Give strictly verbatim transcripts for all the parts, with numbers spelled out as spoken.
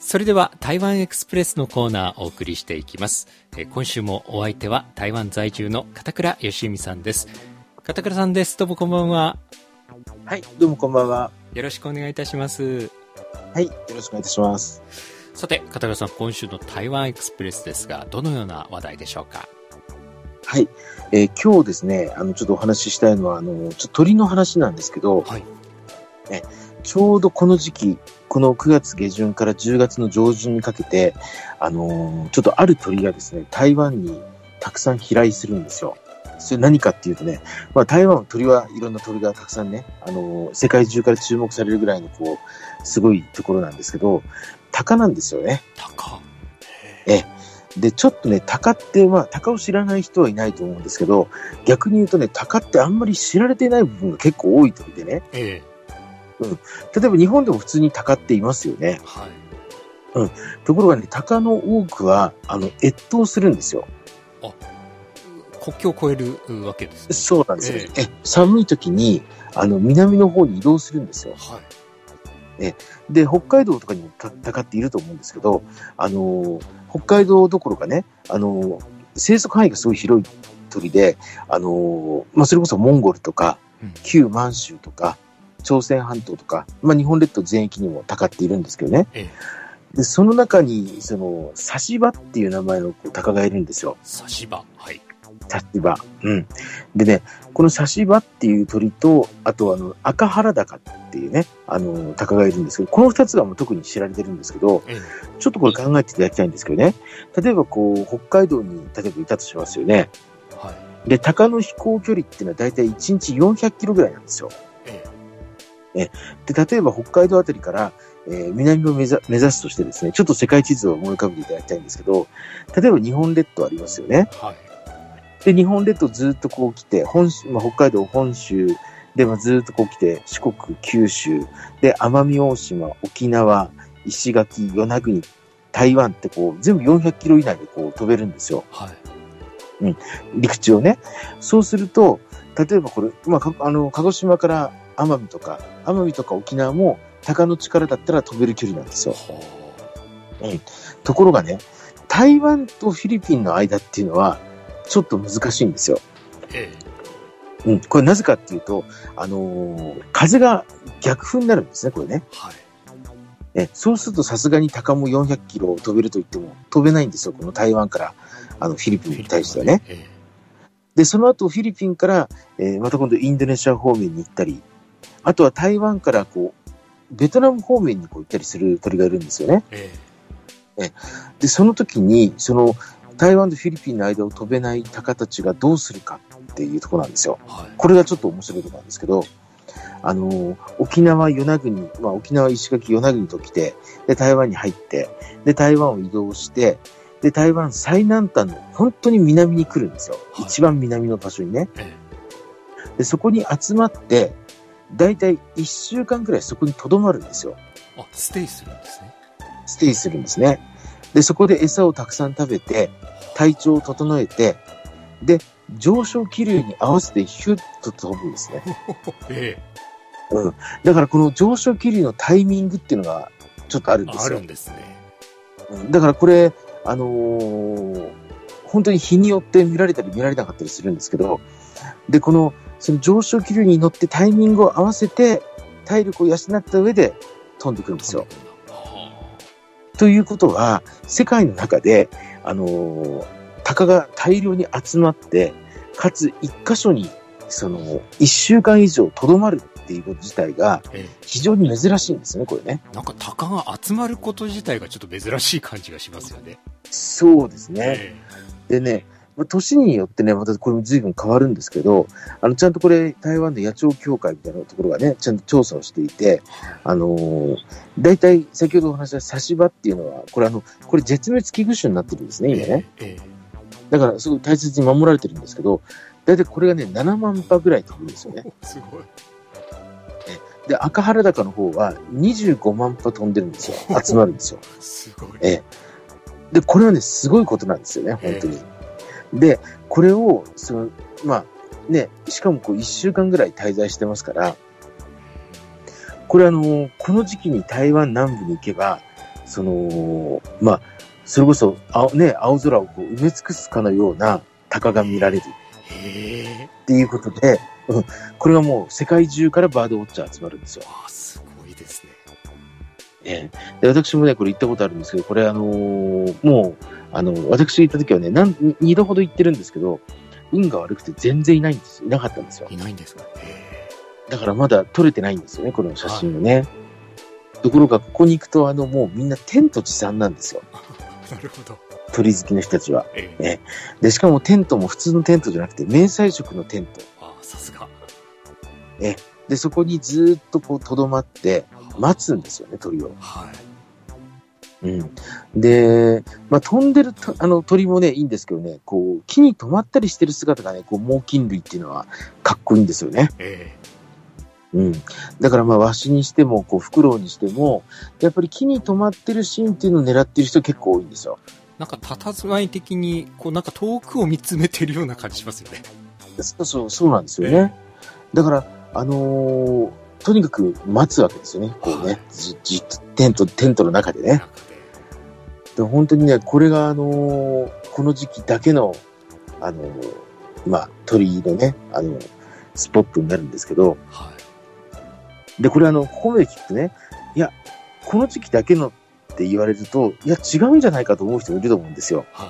それでは台湾エクスプレスのコーナーをお送りしていきます。え今週もお相手は台湾在住の片倉義美さんです。片倉さんです。どうもこんばんは。 はい、どうもこんばんは。 よろしくお願いいたします。 はい、よろしくお願いいたします。 さて、片倉さん、今週の台湾エクスプレスですが、どのような話題でしょうか？ はい、えー、今日ですね、あのちょっとお話ししたいのはあのちょっと鳥の話なんですけど、はい、ね、ちょうどこの時期、このくがつ下旬からじゅうがつの上旬にかけて、あのー、ちょっとある鳥がですね、台湾にたくさん飛来するんですよ。それ何かっていうとね、まあ、台湾は鳥はいろんな鳥がたくさんね、あのー、世界中から注目されるぐらいのこうすごいところなんですけど、鷹なんですよね。 鷹。 えでちょっとね、鷹ってまあ鷹を知らない人はいないと思うんですけど、逆に言うとね、鷹ってあんまり知られていない部分が結構多い鳥でね。 ええ、 うん、例えば日本でも普通に鷹っていますよね。 はい。 うん。ところがね、鷹の多くはあの越冬するんですよ。 あ、国境を越えるわけですね。 そうなんですよ。 ええ、 え寒い時にあの南の方に移動するんですよ。 はい。 えで北海道とかにも鷹っていると思うんですけど、あの北海道どころかね、あの生息範囲がすごい広い鳥で、あのまあ、それこそモンゴルとか、うん、旧満州とか朝鮮半島とか、まあ、日本列島全域にも鷹っているんですけどね。ええ、でその中にそのサシバっていう名前の鷹がいるんですよ。 サシバ、はい。 サシバ。うん。でね、このサシバっていう鳥と、あとあの、赤原鷹っていうね、あの、鷹がいるんですけど、この二つがもう特に知られてるんですけど、ええ、ちょっとこれ考えていただきたいんですけどね、例えばこう、北海道に例えばいたとしますよね。はい。で、鷹の飛行距離っていうのはだいたいいちにちよんひゃくキロぐらいなんですよ。ええ。えで、例えば北海道あたりから、えー、南を目指、目指すとしてですね、ちょっと世界地図を思い浮かべていただきたいんですけど、例えば日本列島ありますよね。はい。で、日本列島ずっとこう来て、本州、まあ、北海道本州で、まあ、ずっとこう来て、四国、九州、で、奄美大島、沖縄、石垣、与那国、台湾ってこう、全部よんひゃくキロ以内でこう飛べるんですよ。はい。うん。陸地をね。そうすると、例えばこれ、まあ、あの、鹿児島から奄美とか、奄美とか沖縄も、鷹の力だったら飛べる距離なんですよ。うん。ところがね、台湾とフィリピンの間っていうのは、ちょっと難しいんですよ。ええ。うん。これなぜかっていうと、あのー、風が逆風になるんですね、これね。はい。え、そうするとさすがに鷹もよんひゃくキロ飛べると言っても飛べないんですよ。この台湾から、あの、フィリピンに対してはね。ええ、で、その後フィリピンから、えー、また今度インドネシア方面に行ったり、あとは台湾からこう、ベトナム方面にこう行ったりする鳥がいるんですよね。ええ。え、で、その時に、その、台湾とフィリピンの間を飛べない鷹たちがどうするかっていうところなんですよ。はい、これがちょっと面白いところなんですけど、あの、沖縄、与那国、まあ沖縄、石垣、与那国と来て、で、台湾に入って、で、台湾を移動して、で、台湾最南端の本当に南に来るんですよ。はい、一番南の場所にね。で、そこに集まって、だいたいいっしゅうかんくらいそこに留まるんですよ。 あ、ステイするんですね。 ステイするんですね。で、そこで餌をたくさん食べて、体調を整えて、で、上昇気流に合わせてヒュッと飛ぶんですね。ええ。うん。だからこの上昇気流のタイミングっていうのがちょっとあるんですよ。 あるんですね。 うん。だからこれ、あのー、本当に日によって見られたり見られなかったりするんですけど、で、この、その上昇気流に乗ってタイミングを合わせて、体力を養った上で飛んでくるんですよ。ということは、世界の中で、あのー、鷹が大量に集まって、かつ一箇所に、その、一週間以上留まるっていうこと自体が、非常に珍しいんですね、これね。 なんか鷹が集まること自体がちょっと珍しい感じがしますよね。 そうですね。でね、年によってね、またこれも随分変わるんですけど、あの、ちゃんとこれ、台湾の野鳥協会みたいなところがね、ちゃんと調査をしていて、あのー、大体、先ほどお話したサシバっていうのは、これあの、これ絶滅危惧種になってるんですね、今ね。えーえー、だから、すごい大切に守られてるんですけど、大体これがね、ななまん羽ぐらい飛ぶんですよね。 すごい。 で、赤原鷹の方はにじゅうごまん羽飛んでるんですよ。集まるんですよ。 すごい。 えー、で、これはね、すごいことなんですよね、本当に。えーで、これを、その、まあ、ね、しかもこう一週間ぐらい滞在してますから、これあの、この時期に台湾南部に行けば、 その、まあ、それこそ、青、ね、青空をこう埋め尽くすかのような鷹が見られる。 へっていうことで、うん、これはもう世界中からバードウォッチャー集まるんですよ。 あ、すごいですね。 ええ、で私もね、これ行ったことあるんですけど、これあのー、もう、あの、私行った時はね、何、二度ほど行ってるんですけど、運が悪くて全然いないんですよ。いなかったんですよ。 いないんですか。 だからまだ撮れてないんですよね、この写真をね。はい、ところが、ここに行くと、あの、もうみんなテント持参なんですよ。 なるほど。 鳥好きの人たちは、 ええね。で、しかもテントも普通のテントじゃなくて、迷彩色のテント。 ああ、さすが。 え、で、そこにずーっとこう、とどまって、待つんですよね、鳥を。 はい。 うん。で、まあ、飛んでると、あの、鳥もね、いいんですけどね、こう、木に止まったりしてる姿がね、こう、猛禽類っていうのは、かっこいいんですよね。 ええ。うん。だからまあ、ワシにしても、こう、フクロウにしても、やっぱり木に止まってるシーンっていうのを狙ってる人結構多いんですよ。 なんか、佇まい的に、こう、なんか遠くを見つめてるような感じしますよね。 そうそう、そうなんですよね。えー、だから、あのー、とにかく待つわけですよね。こうね、はい、じ、じ、テント、テントの中でね。で本当にね、これがあのー、この時期だけの、あのー、まあ、鳥のね、あの、スポットになるんですけど、 はい、 で、これあの、ここまで聞くとね、いや、この時期だけのって言われると、いや、違うんじゃないかと思う人もいると思うんですよ。 はい、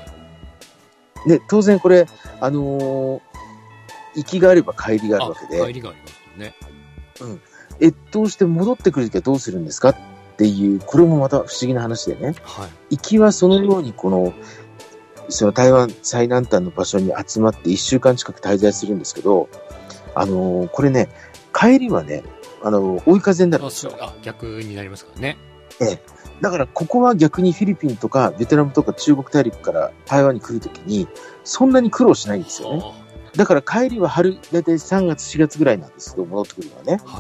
で、当然これ、あのー、行きがあれば帰りがあるわけで、 帰りがありますよね。 うん。越冬して戻ってくるときはどうするんですかっていう、これもまた不思議な話でね。 はい。 行きはそのようにこの、その台湾最南端の場所に集まっていっしゅうかん近く滞在するんですけど、あのー、これね、帰りはね、あのー、追い風になるんですよ。 あ、逆になりますからね。 ええ。だからここは逆にフィリピンとかベトナムとか中国大陸から台湾に来るときに、そんなに苦労しないんですよね。だから帰りは春、だいたいさんがつしがつぐらいなんですけど、戻ってくるのはね。 はい。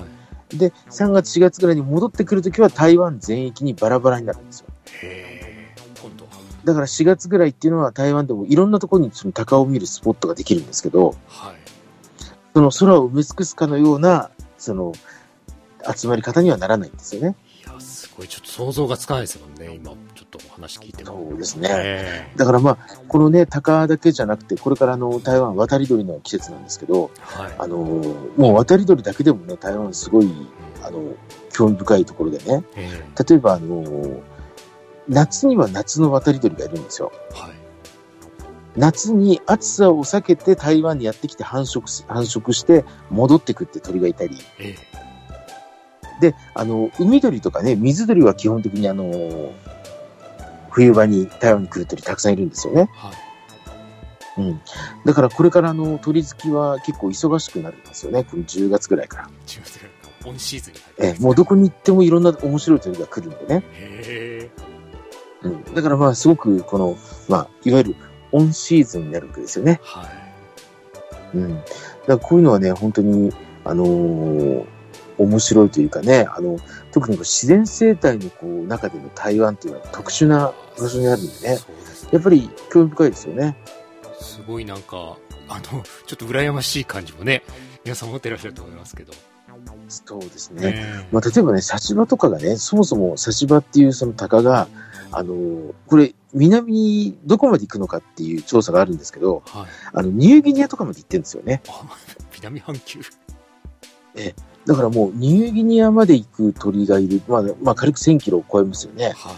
で、さんがつしがつぐらいに戻ってくるときは台湾全域にバラバラになるんですよ。 へー、今度は。 だからしがつぐらいっていうのは台湾でもいろんなところにその鷹を見るスポットができるんですけど、 はい。 その空を埋め尽くすかのような、その、集まり方にはならないんですよね。 いや、すごい、ちょっと想像がつかないですもんね、今、ちょっとお話聞いても。 そうですね。だからまあ、このね、鷹だけじゃなくて、これからあの、台湾渡り鳥の季節なんですけど、 はい。 あの、もう渡り鳥だけでもね、台湾すごい、あの、興味深いところでね、 え例えばあの、夏には夏の渡り鳥がいるんですよ。 はい。 夏に暑さを避けて台湾にやってきて繁殖し、繁殖して戻ってくって鳥がいたり、 ええ、で、あの、海鳥とかね、水鳥は基本的にあの、冬場に台湾に来る鳥たくさんいるんですよね。 はい。 うん。だからこれからあの、鳥好きは結構忙しくなるんですよね。このじゅうがつぐらいから。 じゅうがつぐらいから。オンシーズンに入る、 ええ、もうどこに行ってもいろんな面白い鳥が来るんでね。 へー。うん。だからまあすごくこの、まあ、いわゆるオンシーズンになるわけですよね。 はい。 うん。だからこういうのはね、本当に、あのー、面白いというかね、あの、特に自然生態のこう中での台湾っていうのは特殊な場所にあるんでね、そうですね、やっぱり興味深いですよね。 すごいなんか、あの、ちょっと羨ましい感じもね、皆さん持ってらっしゃると思いますけど。 そうですね。ね、まあ、例えばね、サシバとかがね、そもそもサシバっていうその鷹が、あの、これ、南にどこまで行くのかっていう調査があるんですけど、はい、あの、ニューギニアとかまで行ってるんですよね。 あ、南半球。 ええ。だからもうニューギニアまで行く鳥がいる。まあ、まあ、軽くせんキロを超えますよね。 はい、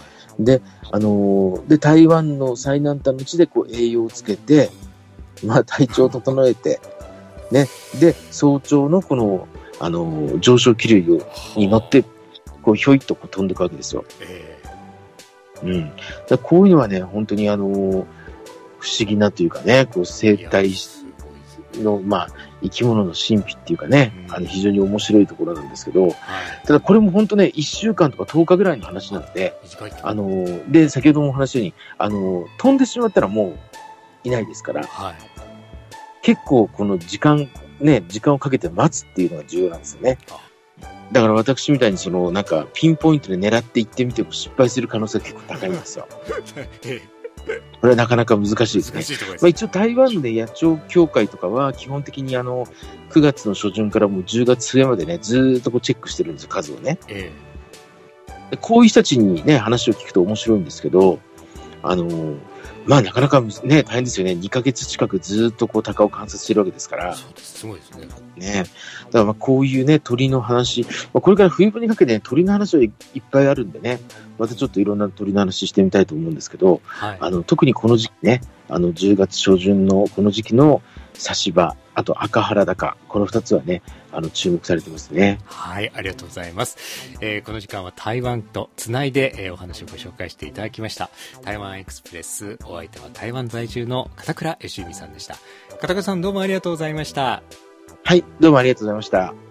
で、あのー、で、台湾の最南端の地でこう栄養をつけて、まあ、体調を整えて、ね。で、早朝のこの、あのー、上昇気流に乗って、こう、ひょいっとこう飛んでいくわけですよ。 えー、うん。だこういうのはね、本当にあのー、不思議なというかね、こう、生態の、まあ、生き物の神秘っていうかね、うん、あの非常に面白いところなんですけど、はい、ただこれも本当ね、いっしゅうかんとかとおかぐらいの話なので、あの、で、先ほどもお話したように、あの、飛んでしまったらもういないですから、 はい、 結構この時間、ね、時間をかけて待つっていうのが重要なんですよね。だから私みたいにその、なんか、ピンポイントで狙っていってみても失敗する可能性が結構高いんですよ。これはなかなか難しいですね。 難しいところですね。 まあ、一応台湾で野鳥協会とかは基本的にあのくがつの初旬からもうじゅうがつ末までねずーっとこうチェックしてるんですよ、数をね。 えでこういう人たちにね、話を聞くと面白いんですけど、あの、まあなかなかね、大変ですよね。にかげつ近くずっとこう鷹を観察してるわけですから。 そうです。すごいですね。 ね。だからまあこういうね、鳥の話、まあ、これから冬場にかけて、ね、鳥の話はいっぱいあるんでね、またちょっといろんな鳥の話してみたいと思うんですけど、はい、あの、特にこの時期ね、あの、じゅうがつしょじゅんのこの時期のサシバ、あと赤原鷹、この二つはね、あの、注目されてますね。 はい、ありがとうございます。えー、この時間は台湾とつないで、えー、お話をご紹介していただきました。台湾エクスプレス、お相手は台湾在住の片倉義文さんでした。片倉さん、どうもありがとうございました。 はい、どうもありがとうございました。